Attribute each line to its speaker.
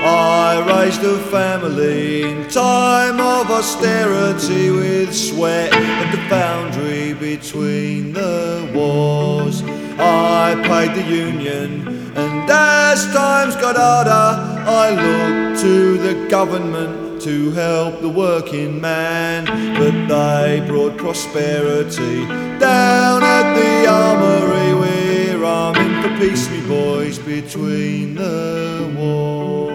Speaker 1: I raised a family in time of austerity, with sweat at the foundry between the wars. I paid the union, and as times got harder, I looked to the government to help the working man. But they brought prosperity down at the armoury. We're arming for peace, me boys, between the wars.